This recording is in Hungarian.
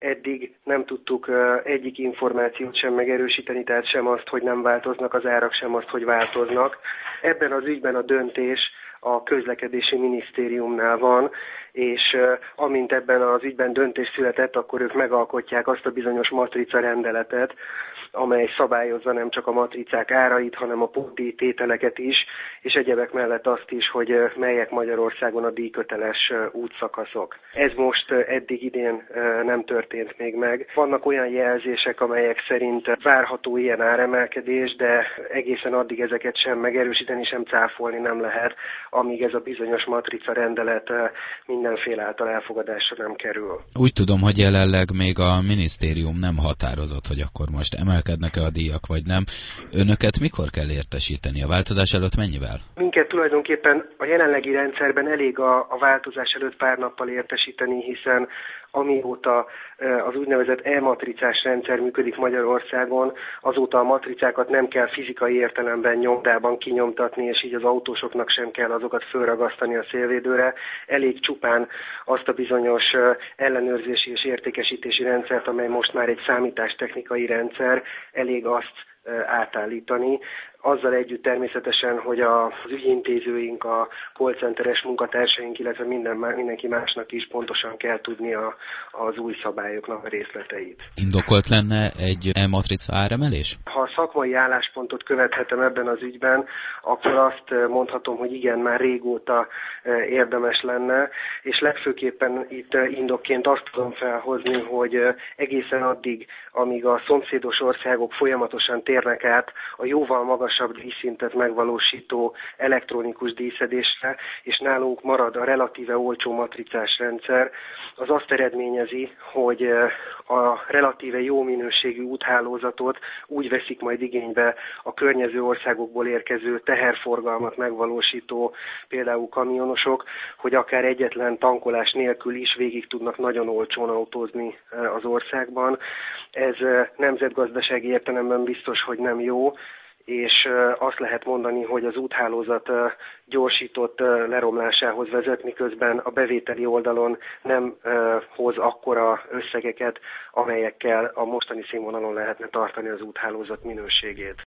eddig nem tudtuk egyik információt sem megerősíteni, tehát sem azt, hogy nem változnak az árak, sem azt, hogy változnak. Ebben az ügyben a döntés a közlekedési minisztériumnál van, és amint ebben az ügyben döntés született, akkor ők megalkotják azt a bizonyos matrica rendeletet, amely szabályozza nem csak a matricák árait, hanem a pótdíj tételeket is, és egyebek mellett azt is, hogy melyek Magyarországon a díjköteles útszakaszok. Ez most eddig idén nem történt még meg. Vannak olyan jelzések, amelyek szerint várható ilyen áremelkedés, de egészen addig ezeket sem megerősíteni, sem cáfolni nem lehet, amíg ez a bizonyos matrica rendelet mindenféle által elfogadásra nem kerül. Úgy tudom, hogy jelenleg még a minisztérium nem határozott, hogy akkor most emelkednek-e a díjak, vagy nem. Önöket mikor kell értesíteni? A változás előtt mennyivel? Minket tulajdonképpen a jelenlegi rendszerben elég a változás előtt pár nappal értesíteni, hiszen amióta az úgynevezett e-matricás rendszer működik Magyarországon, azóta a matricákat nem kell fizikai értelemben nyomdában kinyomtatni, és így az autósoknak sem kell azokat fölragasztani a szélvédőre. Elég csupán azt a bizonyos ellenőrzési és értékesítési rendszert, amely most már egy számítástechnikai rendszer, elég azt átállítani. Azzal együtt természetesen, hogy az ügyintézőink, a call centeres munkatársaink, illetve mindenki másnak is pontosan kell tudnia az új szabályoknak a részleteit. Indokolt lenne egy e-matrica áremelés? Ha a szakmai álláspontot követhetem ebben az ügyben, akkor azt mondhatom, hogy igen, már régóta érdemes lenne, és legfőképpen itt indokként azt tudom felhozni, hogy egészen addig, amíg a szomszédos országok folyamatosan térnek át a jóval magasabb díjszintet megvalósító elektronikus díjszedésre, és nálunk marad a relatíve olcsó matricás rendszer, az azt eredményezi, hogy a relatíve jó minőségű úthálózatot úgy veszik majd igénybe a környező országokból érkező teherforgalmat megvalósító például kamionosok, hogy akár egyetlen tankolás nélkül is végig tudnak nagyon olcsón autózni az országban. Ez nemzetgazdasági értelemben biztos, hogy nem jó, és azt lehet mondani, hogy az úthálózat gyorsított leromlásához vezet, miközben a bevételi oldalon nem hoz akkora összegeket, amelyekkel a mostani színvonalon lehetne tartani az úthálózat minőségét.